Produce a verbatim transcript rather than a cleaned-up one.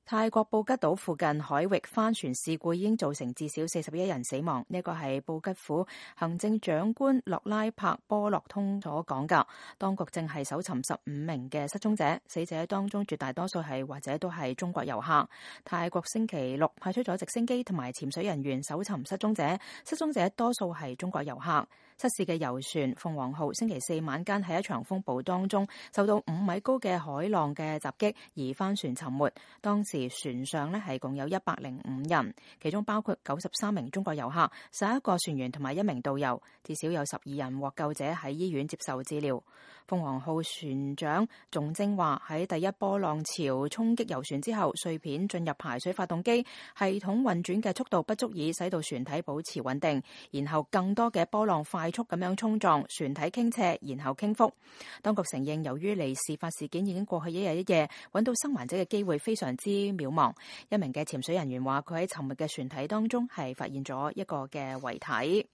泰國布吉島附近海域帆船事故已經造成至少四十一人死亡，呢個係布吉府行政長官洛拉柏波洛通所講㗎。當局正係搜尋十五名嘅失蹤者，死者當中絕大多數係或者都係中國遊客。泰國星期六派出咗直升機同埋潛水人員搜尋失蹤者，失蹤者多數係中國遊客。失事嘅遊船鳳凰號星期四晚間喺一場風暴當中受到五米高嘅海浪嘅襲擊，而帆船沉沒。當時船上呢係共有一百零五人，其中包括九十三名中國遊客、十一個船員同埋一名導遊，至少有十二人獲救者喺醫院接受治療。鳳凰號船長仲正話喺第一波浪潮衝擊遊船之後，碎片進入排水發動機，系統運轉嘅速度不足以使到船體保持穩定，然後更多嘅波浪快速咁樣衝撞船體傾斜，然後傾覆。當局承認由於離事發事件已經過去一日一夜，揾到生還者嘅機會非常之渺茫。一名嘅潛水人員話佢喺沉沒嘅船體當中係發現咗一個嘅遺體。